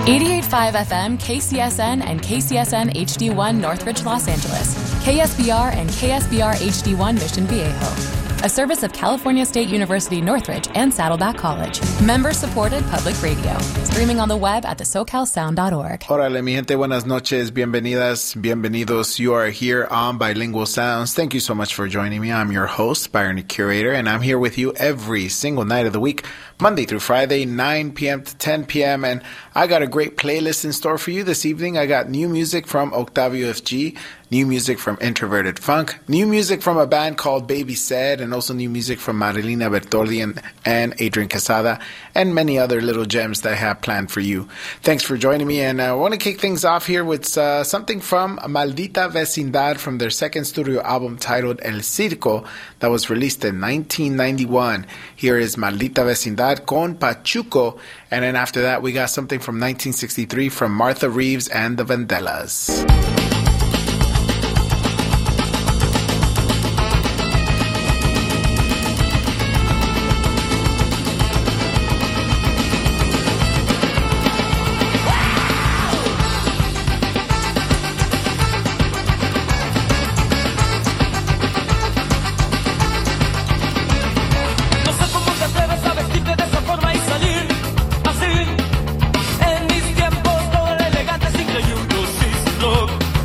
88.5 FM, KCSN, and KCSN HD1 Northridge, Los Angeles. KSBR and KSBR HD1 Mission Viejo. A service of California State University Northridge and Saddleback College. Member-supported public radio. Streaming on the web at thesocalsound.org. Órale, mi gente, buenas noches. Bienvenidas, bienvenidos. You are here on Bilingual Sounds. Thank you so much for joining me. I'm your host, Byron Curator, and I'm here with you every single night of the week, Monday through Friday, 9 p.m. to 10 p.m. And I got a great playlist in store for you this evening. I got new music from Octavio FG, new music from Introverted Funk, new music from a band called Baby Said, and also new music from Marilina Bertoldi and Adrian Quesada, and many other little gems that I have planned for you. Thanks for joining me, and I want to kick things off here with something from Maldita Vecindad from their second studio album titled El Circo that was released in 1991. Here is Maldita Vecindad con Pachuco, and then after that we got something from 1963 from Martha Reeves and the Vandellas. En mis tiempos todo era elegante, simple y un dosismo.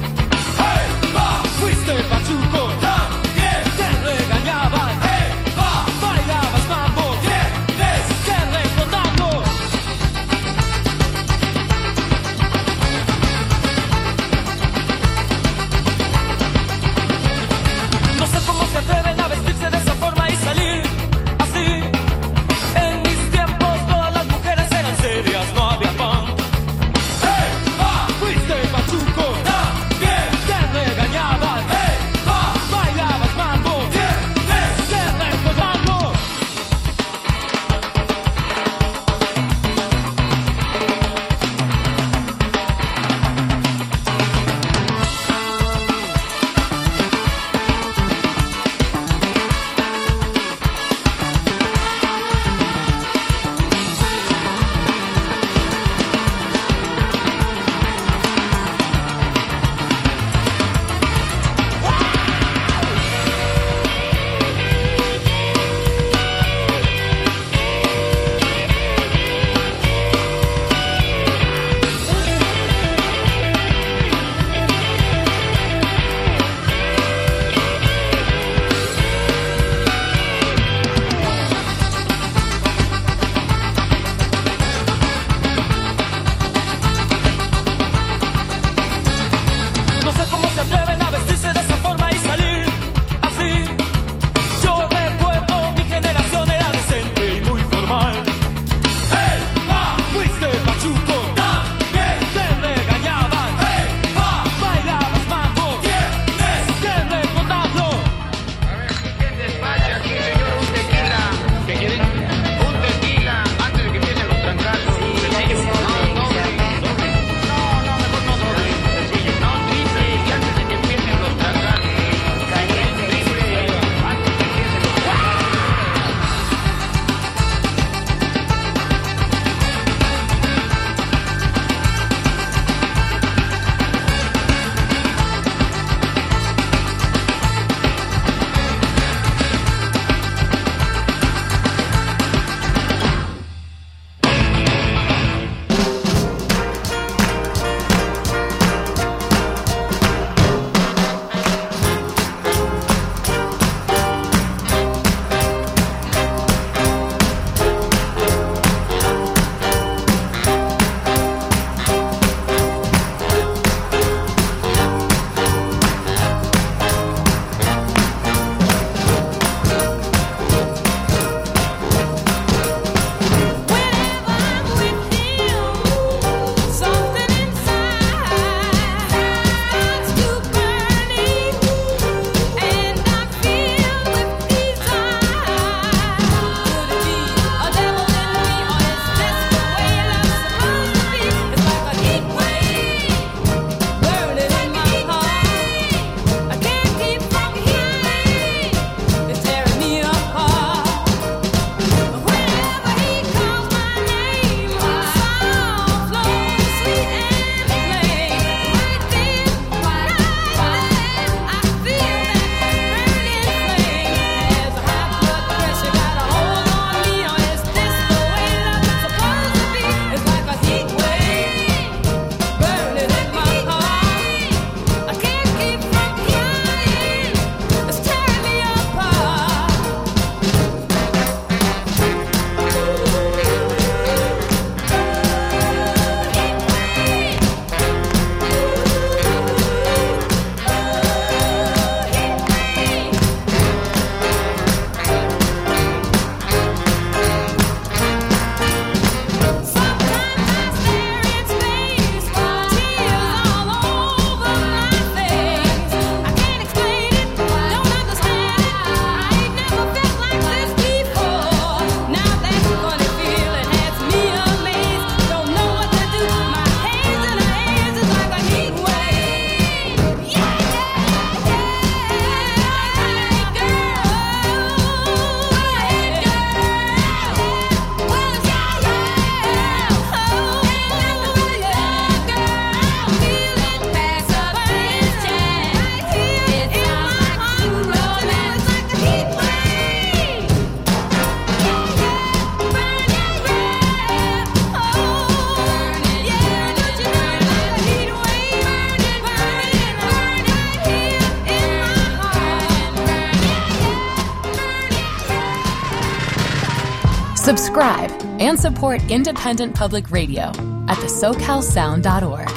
Subscribe and support independent public radio at thesocalsound.org.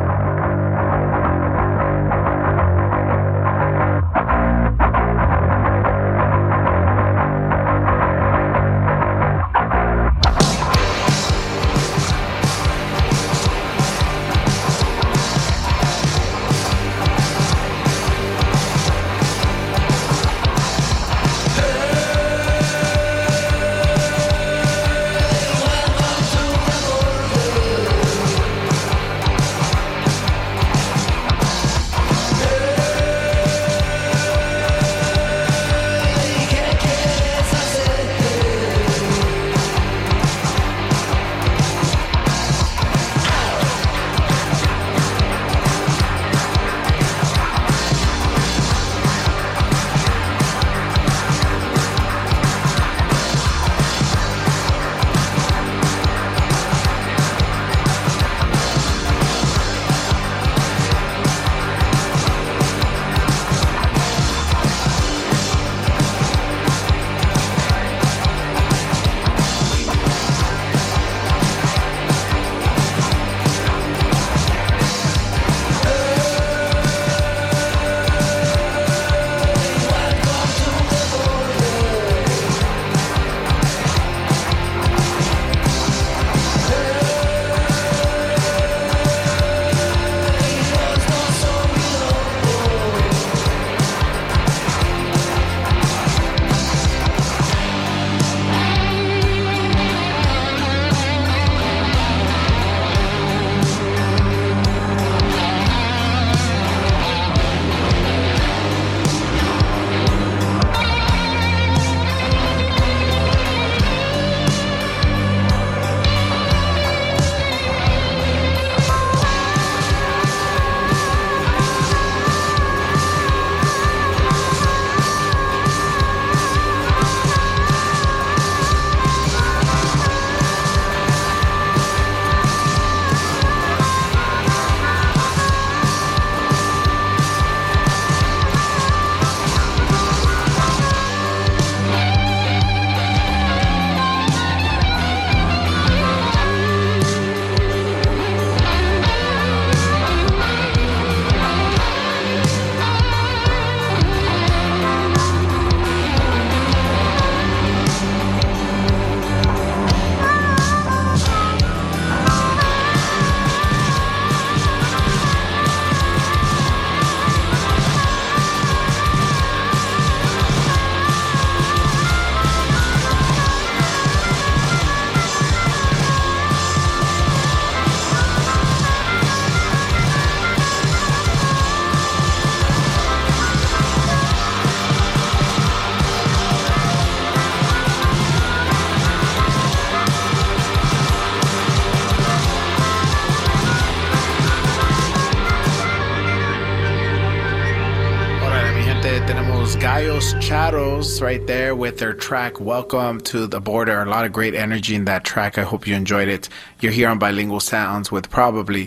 Gallos Charros right there with their track Welcome to the Border. A lot of great energy in that track. I hope you enjoyed it. You're here on Bilingual Sounds with probably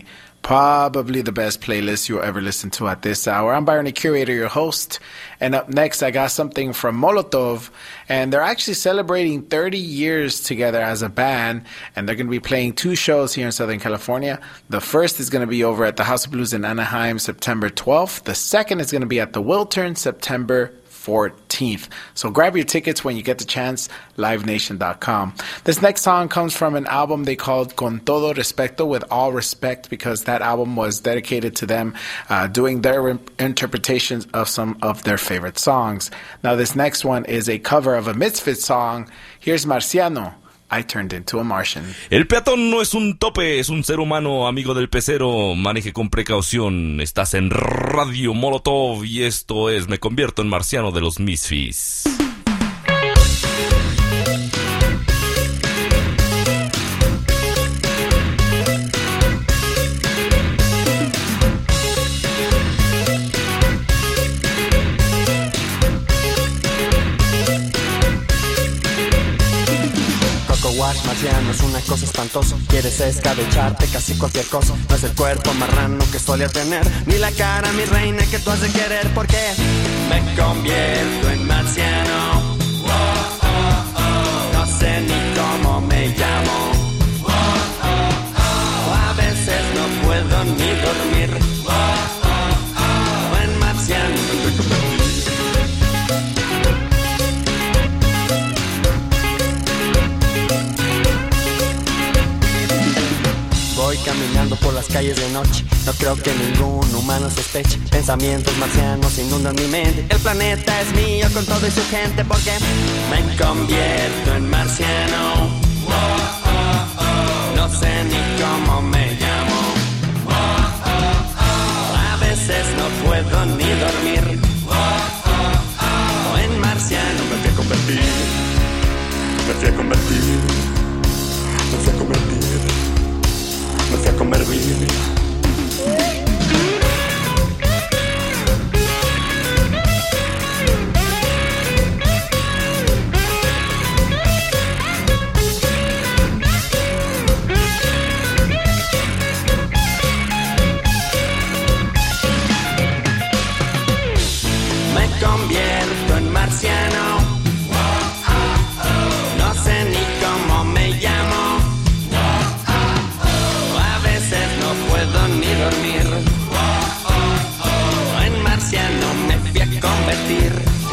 the best playlist you'll ever listen to at this hour. I'm Byron, the curator, your host. And up next, I got something from Molotov. And they're actually celebrating 30 years together as a band. And they're going to be playing 2 shows here in Southern California. The first is going to be over at the House of Blues in Anaheim, September 12th. The second is going to be at the Wiltern, September 14th. So grab your tickets when you get the chance, livenation.com. This next song comes from an album they called Con Todo Respeto, with all respect, because that album was dedicated to them doing their interpretations of some of their favorite songs. Now this next one is a cover of a Misfits song. Here's Marciano, I Turned Into a Martian. El peatón no es un tope, es un ser humano, amigo del pecero. Maneje con precaución. Estás en Radio Molotov y esto es Me Convierto en Marciano de los Misfits. Marciano es una cosa espantosa. Quieres escabecharte casi cualquier cosa. No es el cuerpo marrano que solía tener, ni la cara, mi reina, que tú has de querer. Porque me convierto en marciano. No sé ni cómo voy caminando por las calles de noche. No creo que ningún humano sospeche. Pensamientos marcianos inundan mi mente. El planeta es mío con todo y su gente, porque me convierto en marciano. No sé ni cómo me llamo. A veces no puedo ni dormir. En marciano me fui a convertir. Me fui a convertir. Me fui a convertir. Me fui a convertir. Convierto en marciano. No sé ni cómo me llamo. A veces no puedo ni dormir. En marciano me fui a convertir.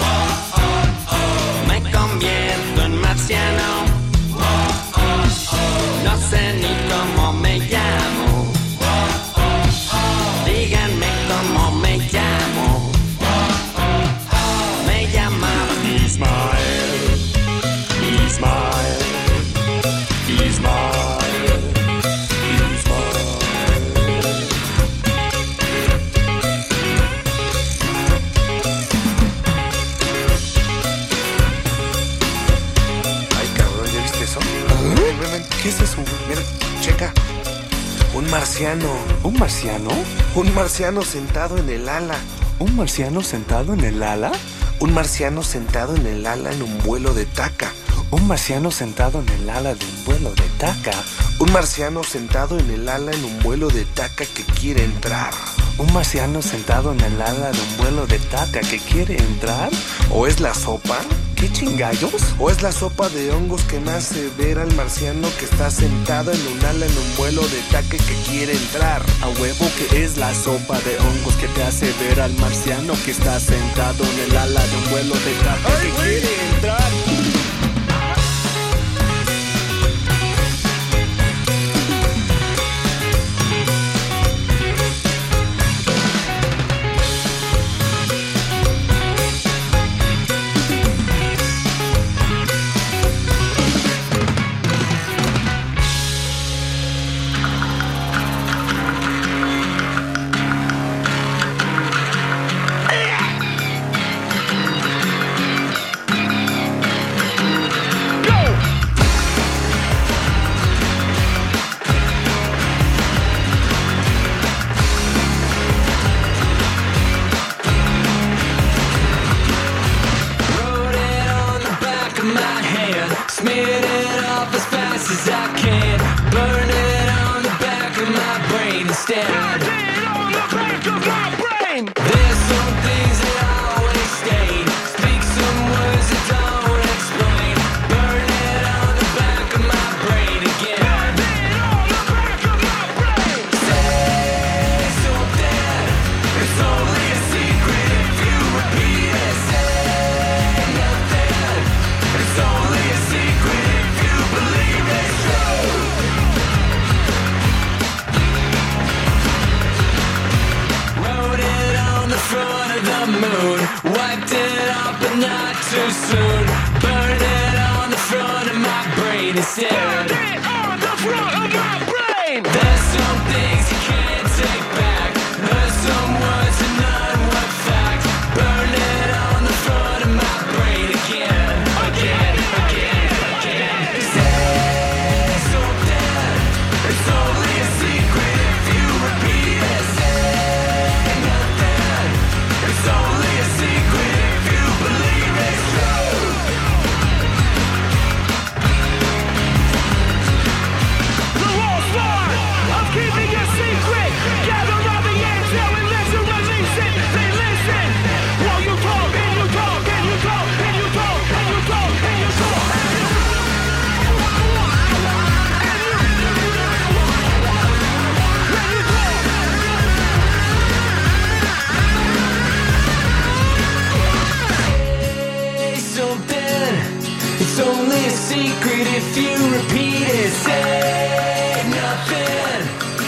Me convierto en marciano. No sé ni cómo me llamo. Díganme cómo me llamo. Ismael, Ismael, Ismael, Ismael. Ay, cabrón, ¿ya viste eso? ¿Qué es eso? Mira, checa. Un marciano. ¿Un marciano? Un marciano sentado en el ala. ¿Un marciano sentado en el ala? Un marciano sentado en el ala en un vuelo de Taca. Un marciano sentado en el ala de un vuelo de Taca. Un marciano sentado en el ala en un vuelo de Taca que quiere entrar. Un marciano sentado en el ala de un vuelo de Taca que quiere entrar. ¿O es la sopa? ¿Qué chingallos? ¿O es la sopa de hongos que me hace ver al marciano que está sentado en un ala en un vuelo de Taca que quiere entrar? A huevo que es la sopa de hongos que te hace ver al marciano que está sentado en el ala de un vuelo de Taca que quiere entrar. secret if you repeat it. Say nothing.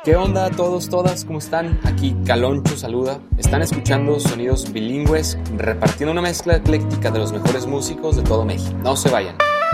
¿Qué onda a todos, todas? ¿Cómo están? Aquí Caloncho saluda. Están escuchando sonidos bilingües, repartiendo una mezcla ecléctica de los mejores músicos de todo México. No se vayan.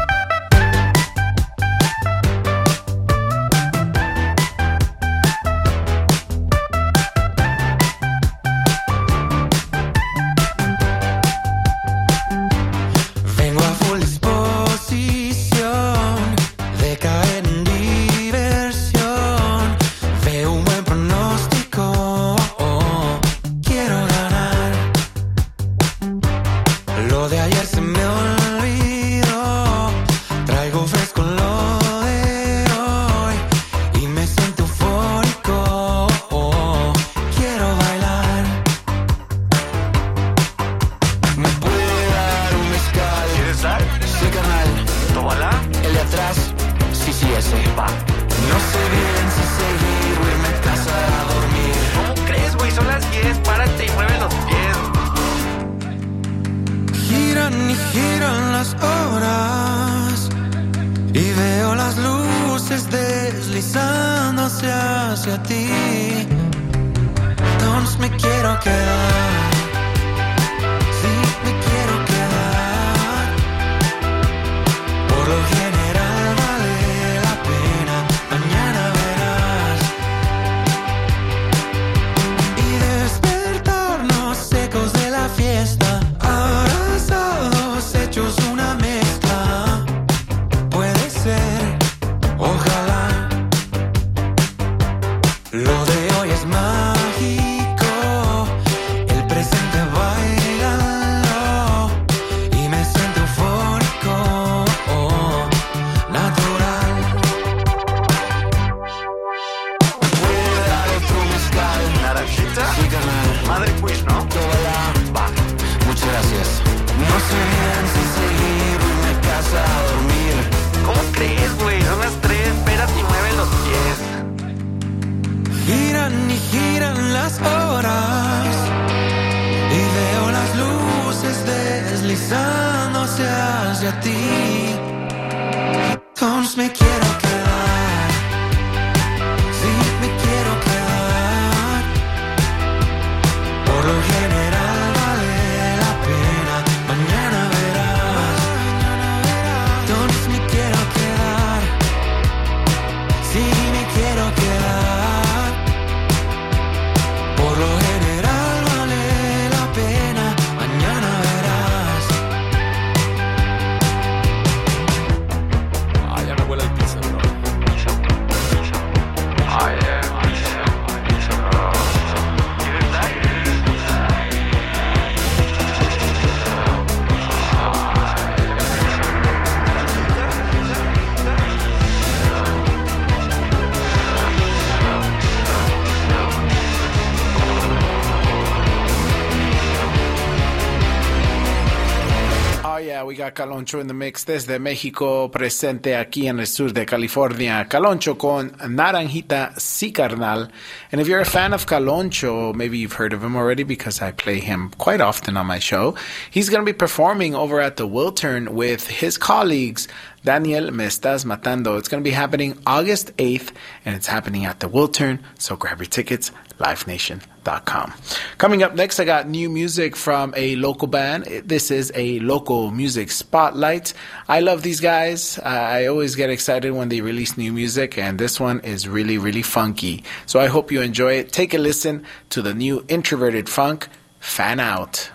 Caloncho in the mix desde México, presente aquí en el sur de California. Caloncho con Naranjita Sí Carnal. And if you're a fan of Caloncho, maybe you've heard of him already because I play him quite often on my show. He's going to be performing over at the Wiltern with his colleagues, Daniel Me Estás Matando. It's going to be happening August 8th, and it's happening at the Wiltern, so grab your tickets, livenation.com. Coming up next, I got new music from a local band. This is a local music spotlight. I love these guys. I always get excited when they release new music, and this one is really, really funky. So I hope you enjoy it. Take a listen to the new Introverted Funk, Fan Out.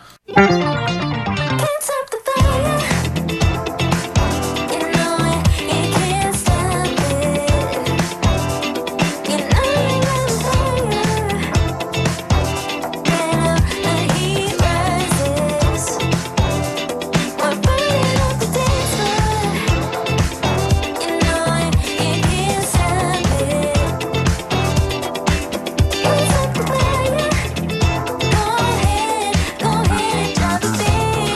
Go ahead, drop the beat.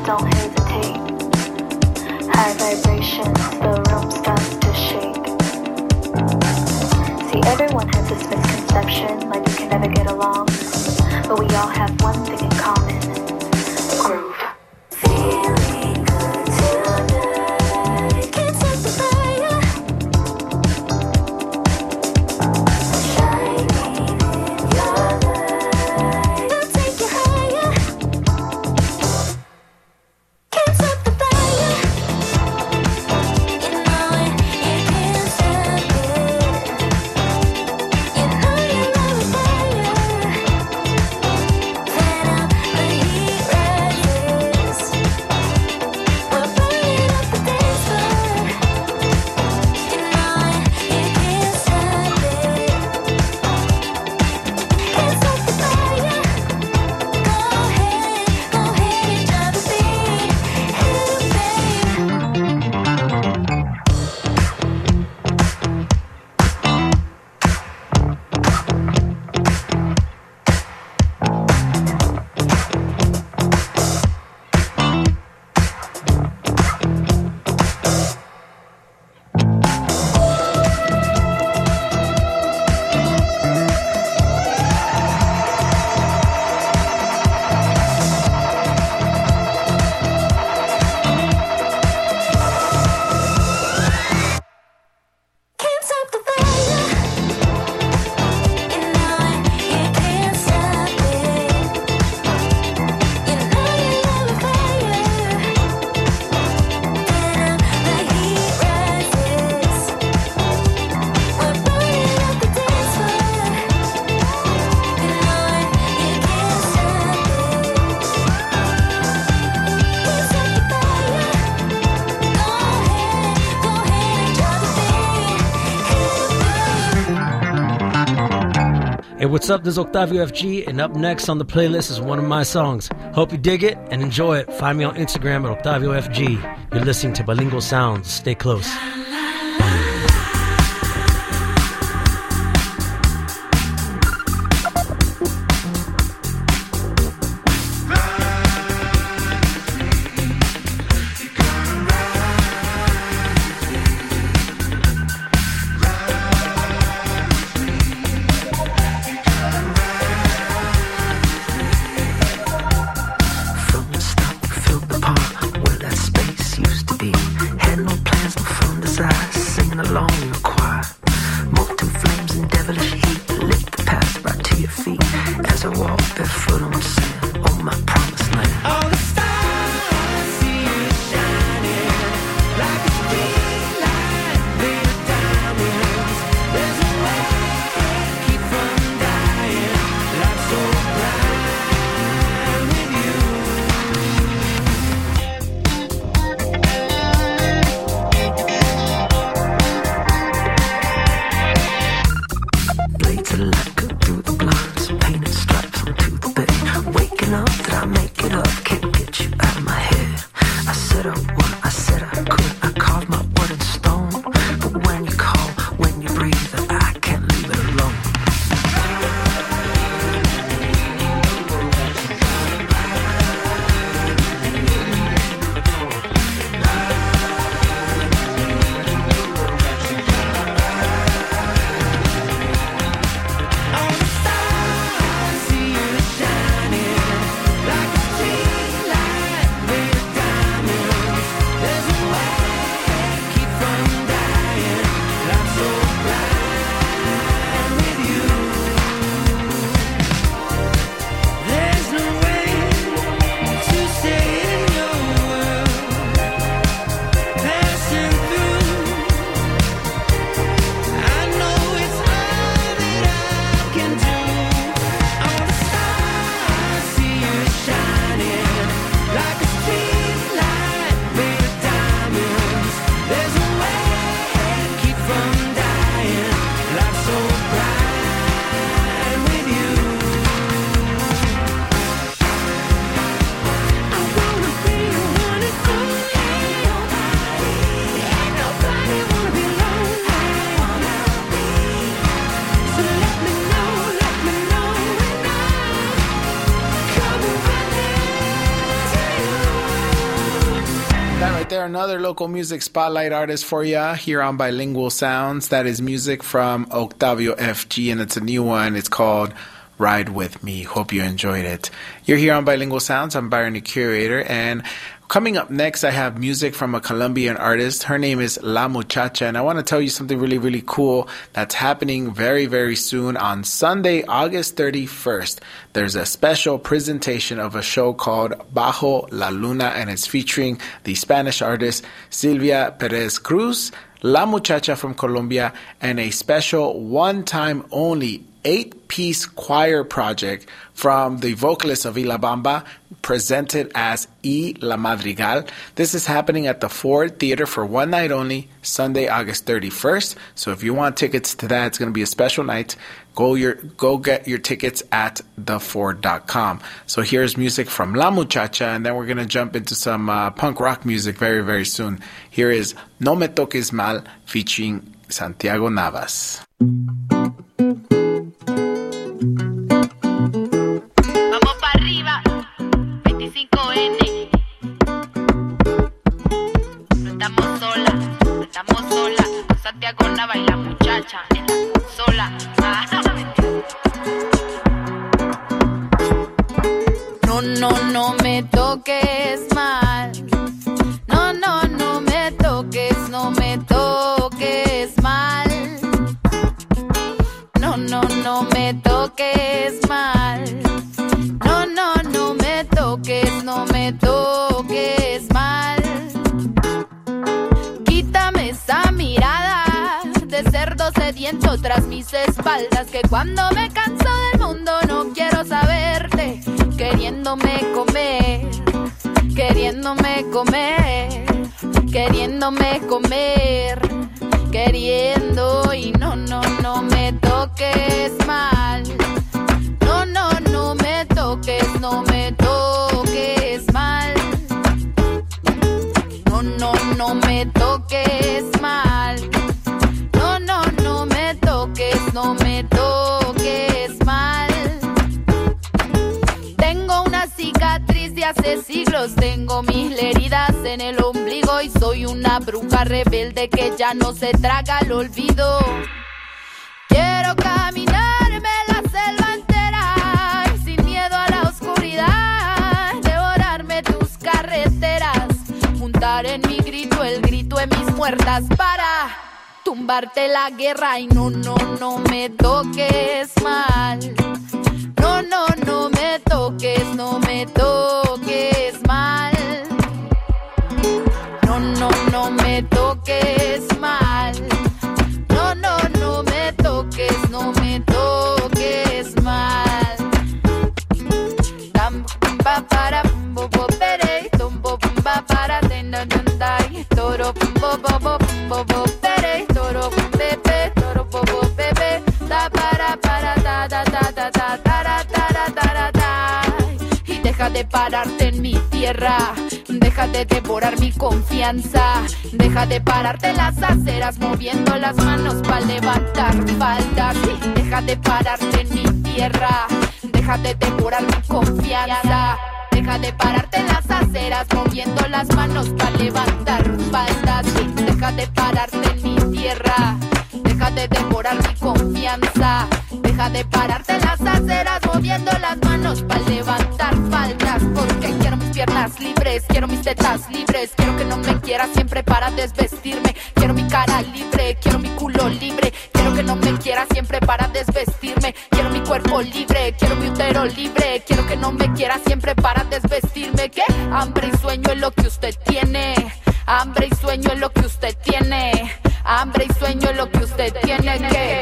don't hesitate. High vibrations, the room starts to shake. See, everyone has this misconception, like we can never get along. But we all have one thing in common: groove. Feeling good tonight. Can't stop the fire. Shining in your light. I'll take you higher. Can't stop the fire. You know it, you can't stop it. You know you love fire. Turn up the heat rises. We're burning up the dance floor. You know it, you can't stop it. Can't stop the fire. Go ahead and drop the beat. Can't stop the fire. You know it, you can't stop it. You know you love fire. Turn up the heat rises. We're burning up the dance floor. You know it, you can't stop it. Can't stop the fire. Go ahead and drop the beat. Hey, what's up? This is Octavio FG, and up next on the playlist is one of my songs. Hope you dig it and enjoy it. Find me on Instagram at Octavio FG. You're listening to Bilingual Sounds. Stay close. From the start, you filled the part where that space used to be. Had no plans, no firm desire. right there, another local music spotlight artist for ya here on Bilingual Sounds. That is music from Octavio FG, and it's a new one. It's called Ride With Me. Hope you enjoyed it. You're here on Bilingual Sounds. I'm Byron, the curator, and coming up next, I have music from a Colombian artist. Her name is La Muchacha, and I want to tell you something really, really cool that's happening very, very soon. On Sunday, August 31st, there's a special presentation of a show called Bajo la Luna, and it's featuring the Spanish artist Silvia Perez Cruz, La Muchacha from Colombia, and a special one-time only 8-piece choir project from the vocalist of La Bamba, presented as Y La Madrigal. This is happening at the Ford Theater for one night only, Sunday, August 31st. So if you want tickets to that, it's going to be a special night. Go get your tickets at theford.com. So here's music from La Muchacha, and then we're going to jump into some punk rock music very, very soon. Here is No Me Toques Mal featuring Santiago Navas. Vamos para arriba, 25N. No estamos sola, Santiago Nava y la muchacha en la consola. No me toques mal. No me toques mal. No me toques mal. No me toques mal. Quítame esa mirada de cerdo sediento tras mis espaldas, que cuando me canso del mundo no quiero saberte, queriéndome comer, queriendo y no me toques mal. No me toques mal. No me toques mal. No me toques mal. Tengo una cicatriz de hace siglos, tengo mil heridas en el ombligo y soy una bruja rebelde que ya no se traga el olvido. Quiero caminarme la selva entera y sin miedo a la oscuridad, devorarme tus carreteras, juntar en mi grito el grito de mis muertas para tumbarte la guerra y no me toques mal. No me toques mal. No me toques mal. No me toques mal. Tampa para bobo pere, tombo para tendandai, toro bobo pere, toro pepe, toro bobo pepe, da para da. Y deja de pararte en mi tierra, deja de devorar mi confianza, deja de pararte en las aceras moviendo las manos para levantar faldas. Y deja de pararte en mi tierra, deja de devorar mi confianza, deja de pararte en las aceras moviendo las manos para levantar faldas. Y deja de pararte en mi tierra, deja de devorar mi confianza, deja de pararte en las aceras moviendo las manos para levantar faldas. Porque quiero mis piernas libres, quiero mis tetas libres, quiero que no me quieras siempre para desvestirme, quiero mi cara libre, quiero mi culo libre, quiero que no me quieras siempre para desvestirme, quiero mi cuerpo libre, quiero mi útero libre, quiero que no me quieras siempre para desvestirme. ¿Qué? Hambre y sueño es lo que usted tiene, hambre y sueño es lo que usted tiene, hambre y sueño es lo que usted tiene. ¿Qué?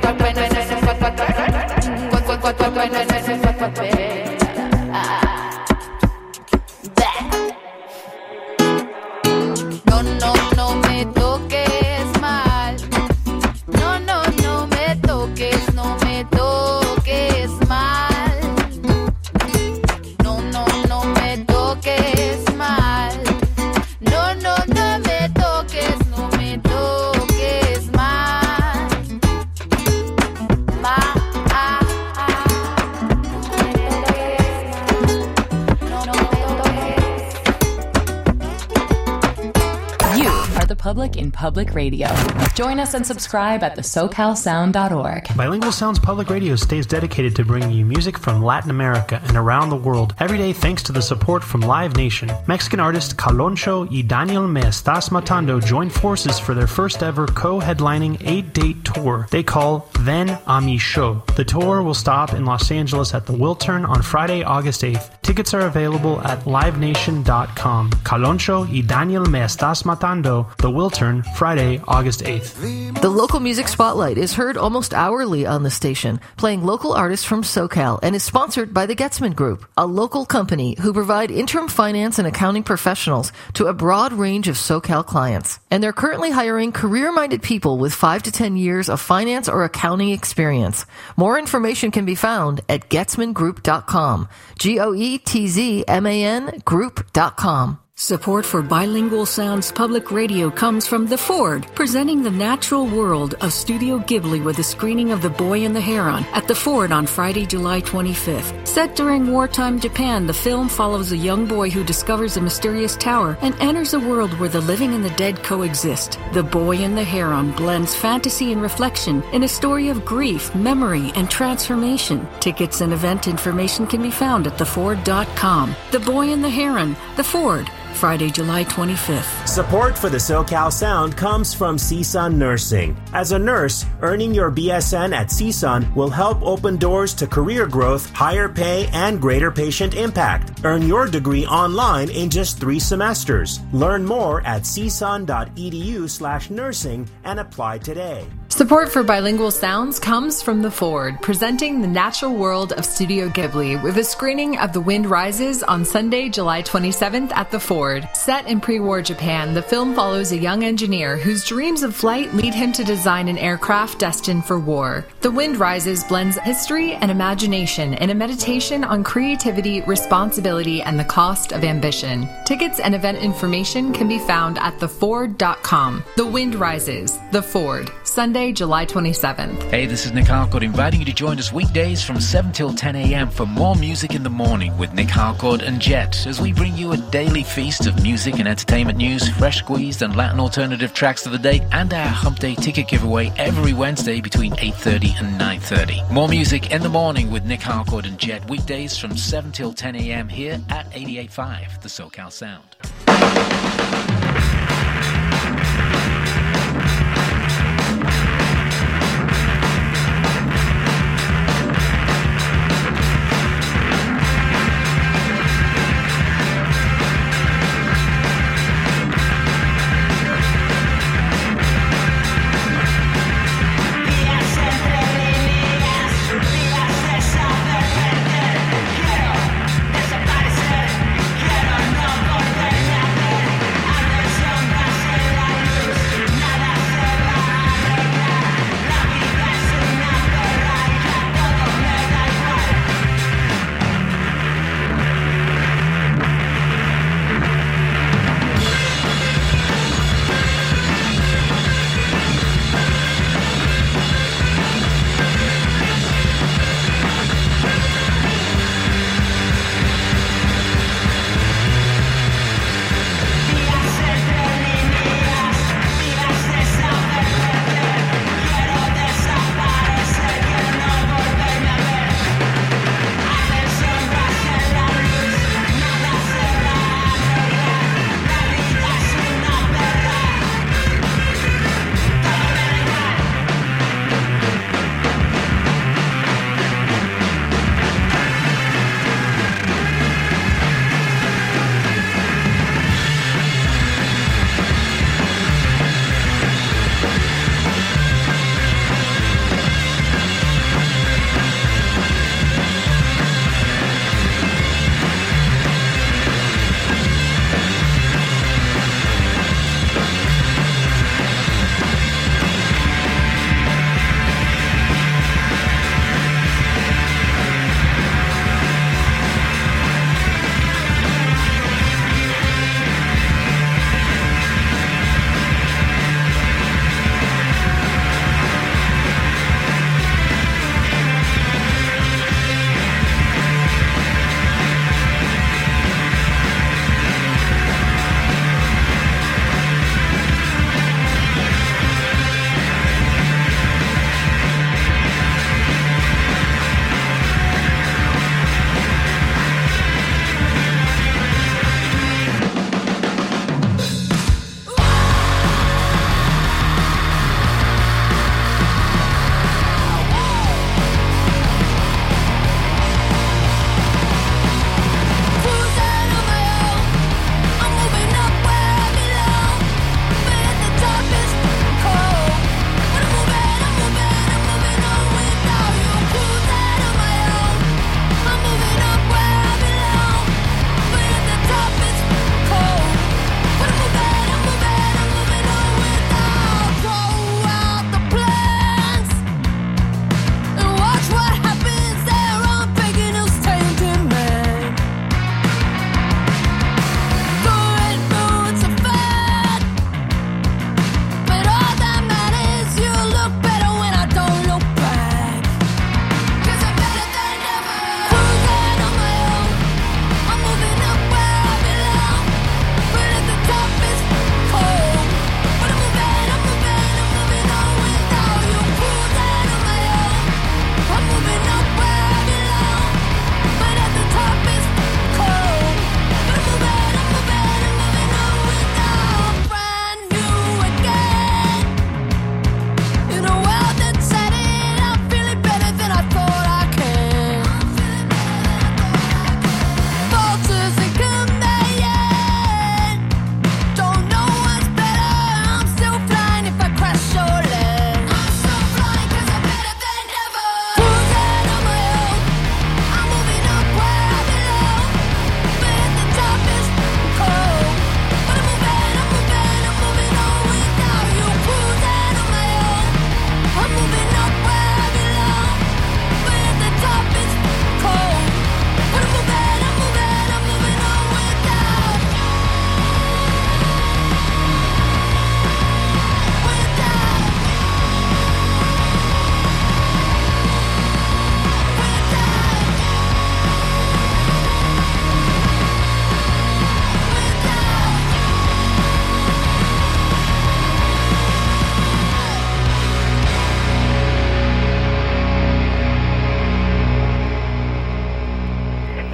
No me toques mal. No me toques mal. No me toques mal. No me toques mal. the public in public radio. Join us and subscribe at thesocalsound.org. Bilingual Sounds Public Radio stays dedicated to bringing you music from Latin America and around the world every day thanks to the support from Live Nation. Mexican artist Caloncho y Daniel Me Estás Matando joined forces for their first ever co-headlining 8-date tour they call Ven a Mi Show. The tour will stop in Los Angeles at the Wiltern on Friday, August 8th. Tickets are available at livenation.com. Caloncho y Daniel Me Estás Matando, The Wiltern, Friday, August 8th. The Local Music Spotlight is heard almost hourly on the station, playing local artists from SoCal, and is sponsored by the Getzman Group, a local company who provide interim finance and accounting professionals to a broad range of SoCal clients. And they're currently hiring career-minded people with 5 to 10 years of finance or accounting experience. More information can be found at getzmangroup.com. GOETZMAN group.com. Support for Bilingual Sounds Public Radio comes from The Ford, presenting the natural world of Studio Ghibli with a screening of The Boy and the Heron at The Ford on Friday, July 25th. Set during wartime Japan, the film follows a young boy who discovers a mysterious tower and enters a world where the living and the dead coexist. The Boy and the Heron blends fantasy and reflection in a story of grief, memory, and transformation. Tickets and event information can be found at theford.com. The Boy and the Heron, The Ford, Friday, July 25th. Support for the SoCal Sound comes from CSUN Nursing. As a nurse, earning your BSN at CSUN will help open doors to career growth, higher pay, and greater patient impact. Earn your degree online in just 3 semesters. Learn more at csun.edu/nursing and apply today. Support for Bilingual Sounds comes from The Ford, presenting the natural world of Studio Ghibli with a screening of The Wind Rises on Sunday, July 27th at The Ford. Set in pre-war Japan, the film follows a young engineer whose dreams of flight lead him to design an aircraft destined for war. The Wind Rises blends history and imagination in a meditation on creativity, responsibility, and the cost of ambition. Tickets and event information can be found at theford.com. The Wind Rises, The Ford, Sunday, July 27th. Hey, this is Nick Harcourt inviting you to join us weekdays from 7 till 10 a.m. for more music in the morning with Nick Harcourt and Jet, as we bring you a daily feast of music and entertainment news, fresh squeezed and Latin alternative tracks of the day, and our Hump Day ticket giveaway every Wednesday between 8:30 and 9:30. More music in the morning with Nick Harcourt and Jet, weekdays from 7 till 10 a.m. here at 88.5, the SoCal Sound. Desaparecer, quiero no volver a ver.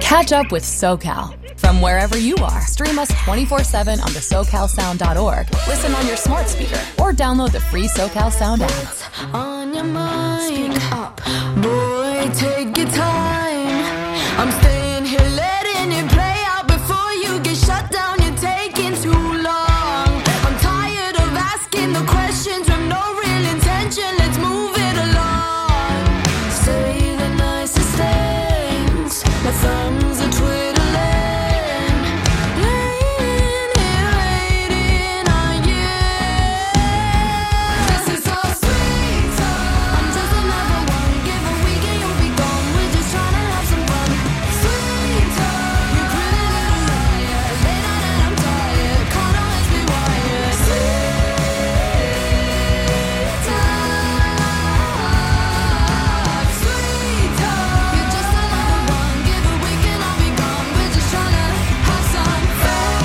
Catch up with SoCal from wherever you are. Stream us 24/7 on the SoCalSound.org. Listen on your smart speaker or download the free SoCal Sound app. On your mind, speak up, boy, take your time. I'm staying here letting it play out before you get shut down. You're taking too long. I'm tired of asking the questions with no real intention. Let's move it along. Say the nicest things. My thumbs are twiddling. Laying here waiting on you. This is so sweet. I'm just another one. Give a week and you'll be gone. We're just trying to have some fun. Sweet, you pretty little liar. Late night and I'm tired. Can't always be wired. Sweet talk, sweet talk. You're just another one. Give a week and I'll be gone. We're just trying to have some fun.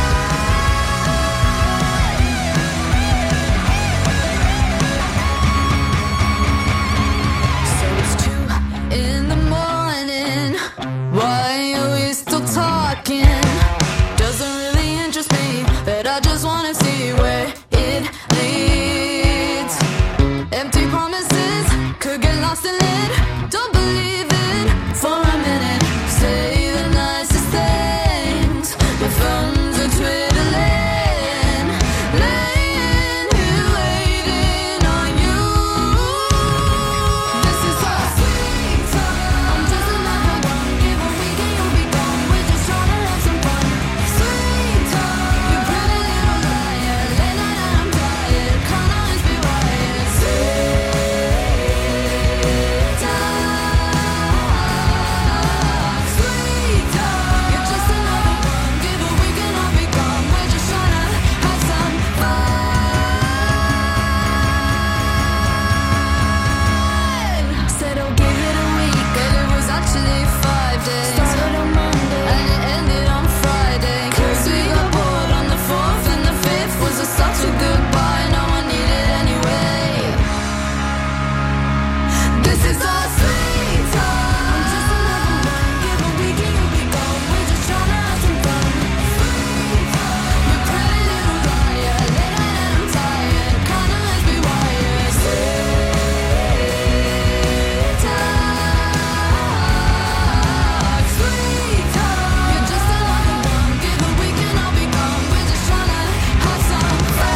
So it's 2 in the morning. Why are we still talking? Doesn't really interest me, but I just wanna see where it leads. Empty promises could get lost in it. Don't believe it for a minute. Say the nicest things. My thumbs are twiddling. Laying here waiting on you. This is so sweet. I'm just another one. Give a week and you'll be gone. We're just trying to have some fun. Sweet talk, you pretty little liar. Late night and I'm tired. Can't always be wired. Sweet talk, sweet talk. You're just another one. Give a week and I'll be gone. We're just trying to have some fun. Said I'll give it a week, but it was actually 5 days. Started on Monday and it ended on Friday. 'Cause we got bored on the 4th and the 5th was a such a goodbye. No one needed anyway. This is our sweet talk. I'm just another one. Give a week and you'll be gone. We're just trying to have some fun. Sweet talk, you pretty little liar. Late night and I'm tired. Can't always be wired. Sweet talk, sweet talk. You're just another one. Give a week and I'll be gone. We're just trying to have some fun.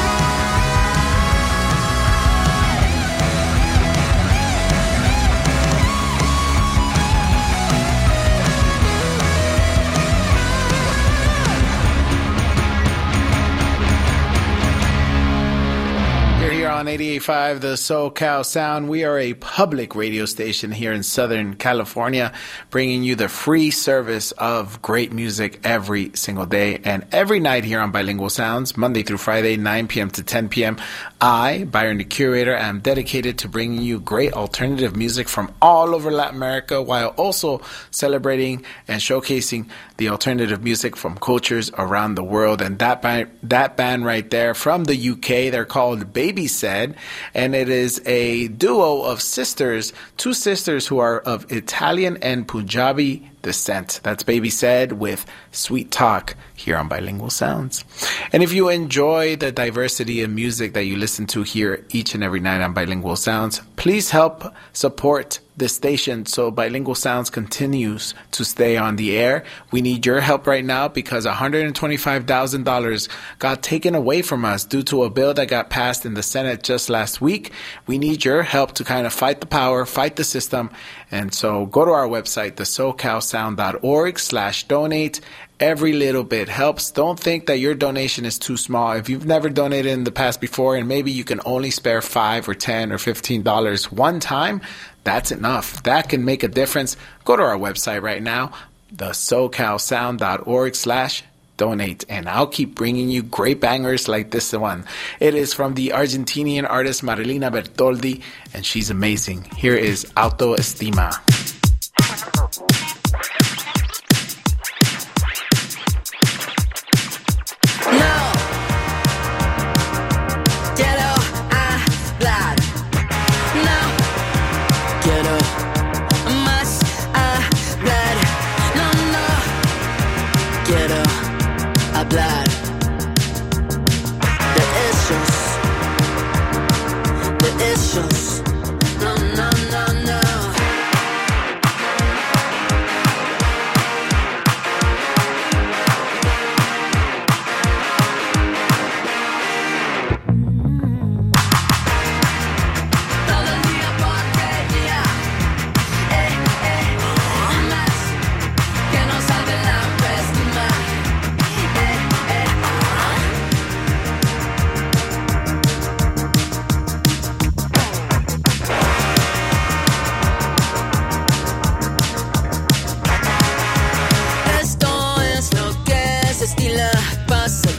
You're here on 88.5, the SoCal Sound. We are a public radio station here in Southern California, bringing you the free service of great music every single day and every night here on Bilingual Sounds, Monday through Friday, 9 p.m. to 10 p.m. I, Byron the Curator, am dedicated to bringing you great alternative music from all over Latin America while also celebrating and showcasing the alternative music from cultures around the world. And that band right there from the UK, they're called Baby Said, and it is a duo of sisters, two sisters who are of Italian and Punjabi descent. That's Baby Said with Sweet Talk here on Bilingual Sounds. And if you enjoy the diversity of music that you listen to here each and every night on Bilingual Sounds, please help support this station so Bilingual Sounds continues to stay on the air. We need your help right now because $125,000 got taken away from us due to a bill that got passed in the Senate just last week. We need your help to kind of fight the power, fight the system. And so go to our website, thesocalsound.org/donate. Every little bit helps. Don't think that your donation is too small. If you've never donated in the past before and maybe you can only spare $5 or $10 or $15 one time, that's enough. That can make a difference. Go to our website right now, thesocalsound.org/donate, and I'll keep bringing you great bangers like this one. It is from the Argentinian artist Marilina Bertoldi, and she's amazing. Here is Autoestima. Quiero más hablar. No, no,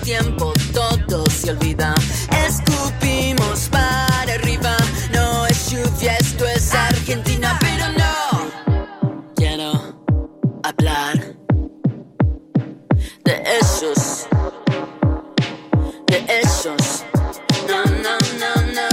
tiempo todo se olvida. Escupimos para arriba. No es lluvia, esto es Argentina, pero no quiero hablar de esos, de esos. No, no, no, no.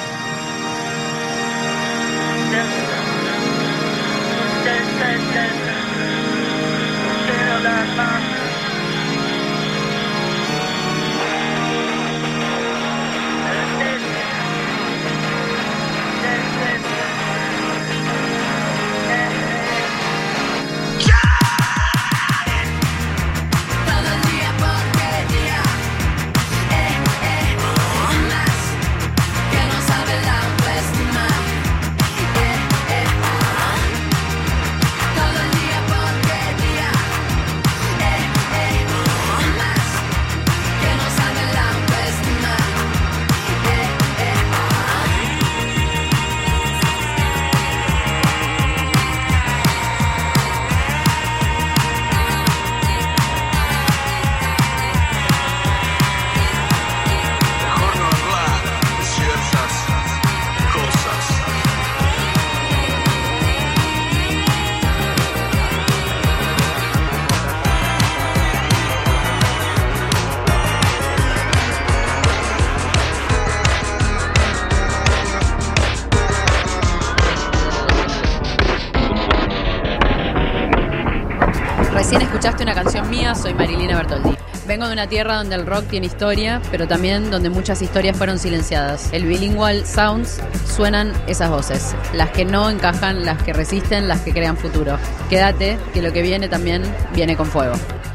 Recién escuchaste una canción mía, soy Marilina Bertoldi. Vengo de una tierra donde el rock tiene historia, pero también donde muchas historias fueron silenciadas. El Bilingual Sounds suenan esas voces, las que no encajan, las que resisten, las que crean futuro. Quédate, que lo que viene también viene con fuego.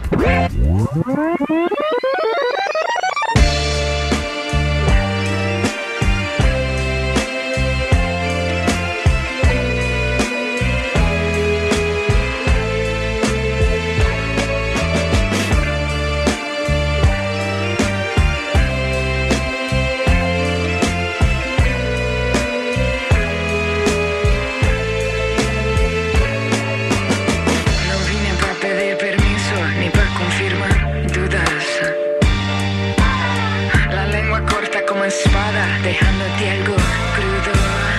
Dejándote algo crudo.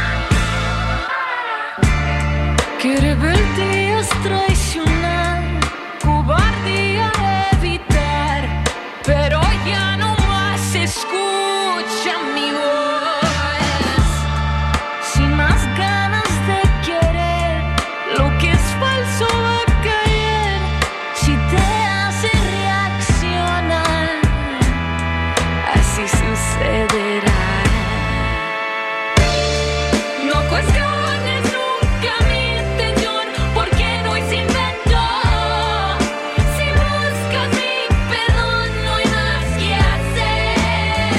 Que rebeldía es traicionar, cobardía evitar, pero ya no más escucha mi voz. Sin más ganas de querer, lo que es falso va a caer. Si te hace reaccionar, así sucederá. Cuestiones nunca mi intención, porque no es invento. Si buscas mi perdón, no hay más que hacer.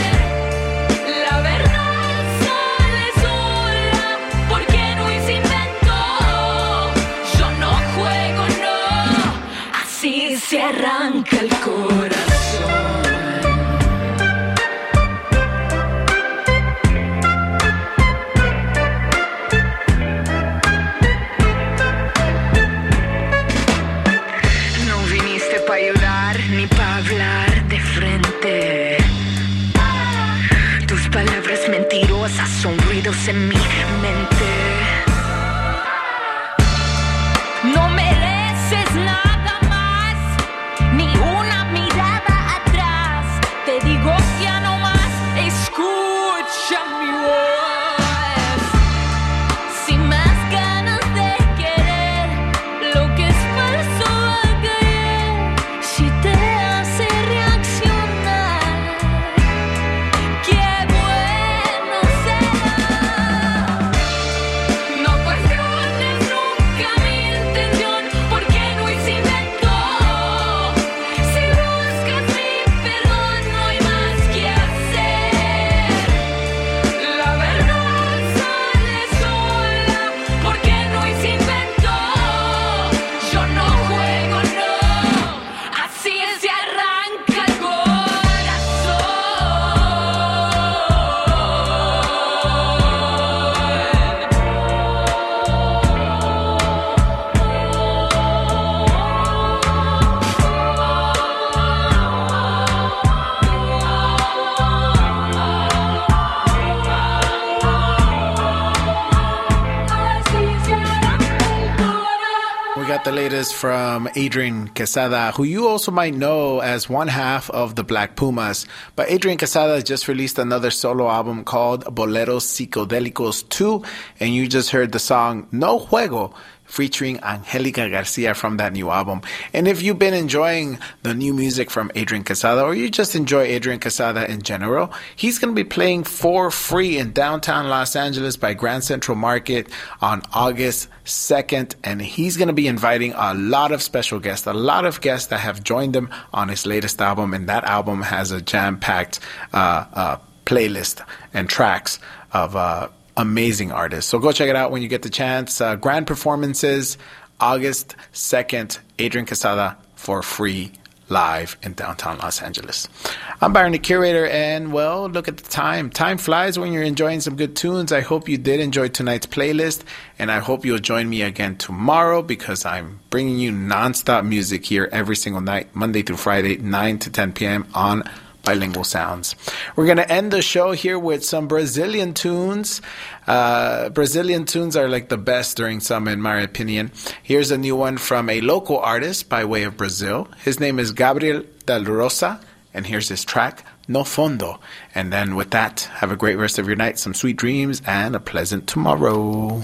the latest from Adrian Quesada, who you also might know as one half of the Black Pumas. But Adrian Quesada just released another solo album called Boleros Psicodélicos 2, and you just heard the song No Juego, featuring Angelica Garcia from that new album. And if you've been enjoying the new music from Adrian Quesada, or you just enjoy Adrian Quesada in general, he's going to be playing for free in downtown Los Angeles by Grand Central Market on August 2nd. And he's going to be inviting a lot of special guests, a lot of guests that have joined him on his latest album. And that album has a jam-packed playlist and tracks of amazing artists. So go check it out when you get the chance. Grand performances, August 2nd, Adrian Quesada for free live in downtown Los Angeles. I'm Byron the Curator, and well, look at the time. Time flies when you're enjoying some good tunes. I hope you did enjoy tonight's playlist, and I hope you'll join me again tomorrow because I'm bringing you nonstop music here every single night, Monday through Friday, 9 to 10 p.m. on Bilingual Sounds. We're going to end the show here with some Brazilian tunes. Brazilian tunes are like the best during summer, in my opinion. Here's a new one from a local artist by way of Brazil. His name is Gabriel Del Rosa, and here's his track, No Fondo. And then with that, have a great rest of your night, some sweet dreams, and a pleasant tomorrow.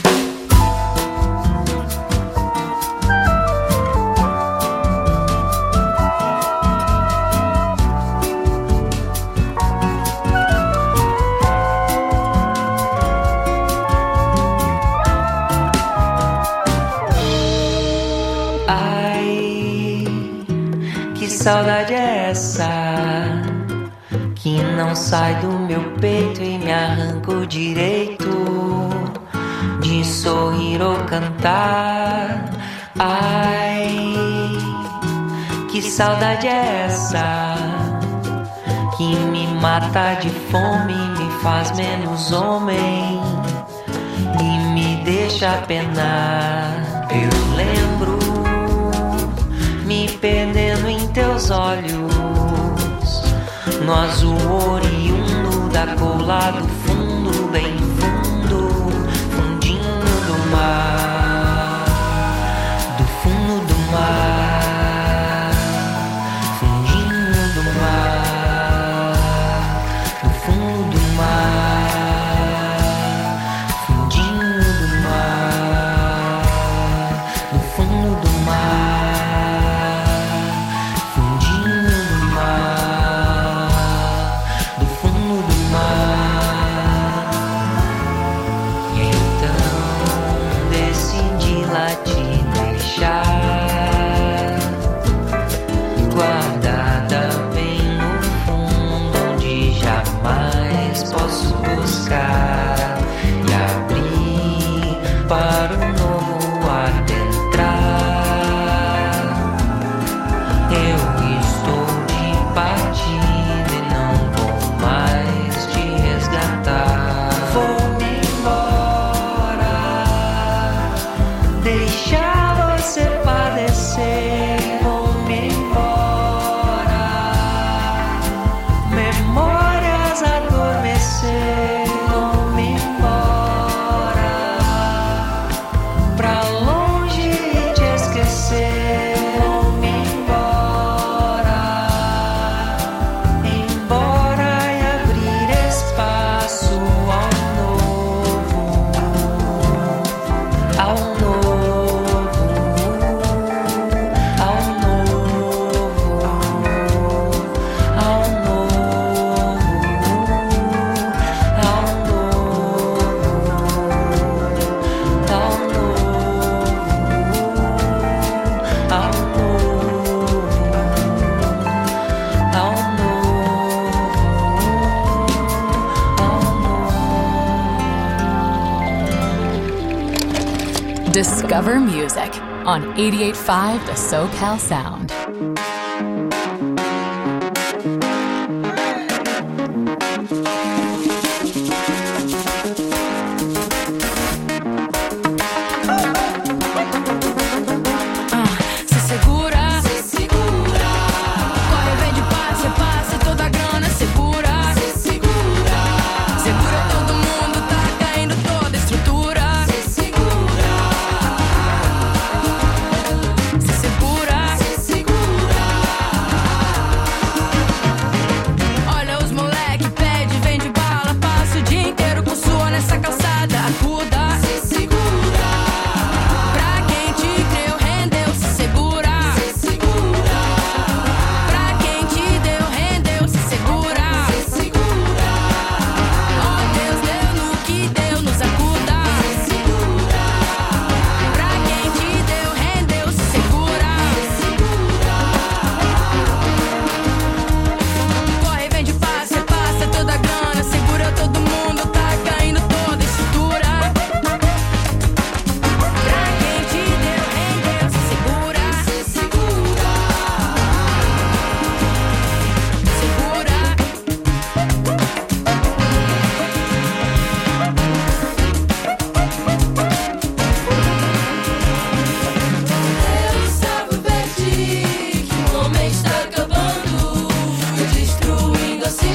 Saudade é essa que não sai do meu peito e me arranca o direito de sorrir ou cantar. Ai, que saudade é essa que me mata de fome, me faz menos homem e me deixa penar. Eu lembro me perdendo em teus olhos, no azul oriundo da cor lá do fundo, bem fundo, fundinho do mar, do fundo do mar, fundinho do mar, do fundo do mar, fundinho do mar, do fundo do mar. Discover music on 88.5 The SoCal Sound.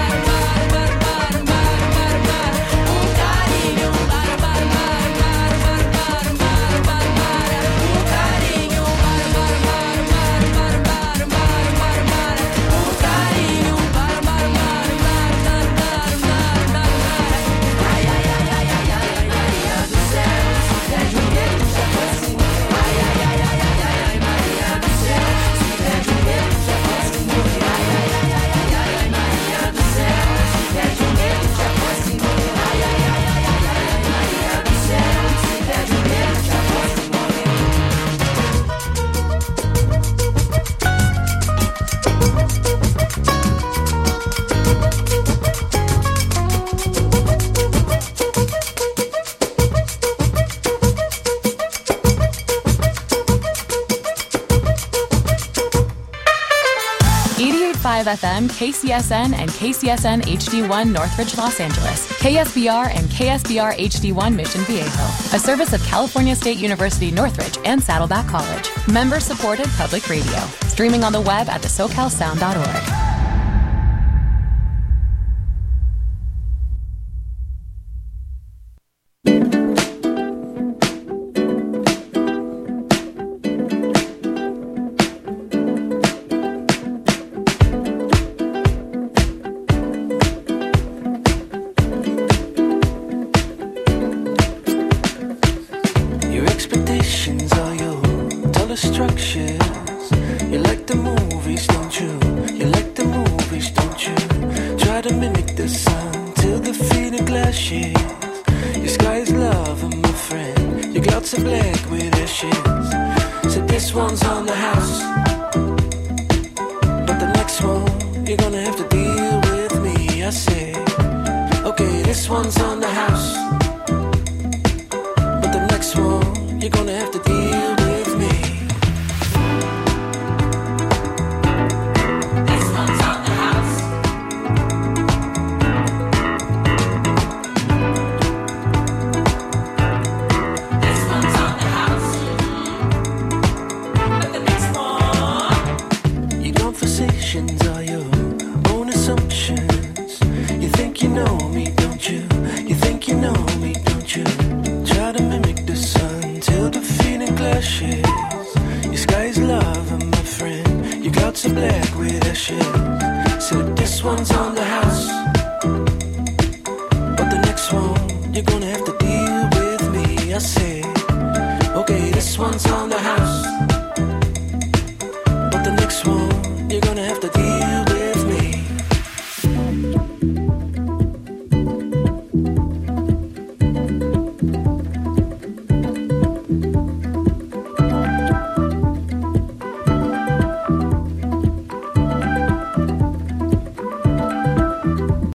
FM, KCSN, and KCSN HD1 Northridge, Los Angeles, KSBR and KSBR HD1 Mission Viejo, a service of California State University Northridge and Saddleback College. Member-supported public radio. Streaming on the web at thesocalsound.org. Your clouds are black with ashes. So this one's on the house.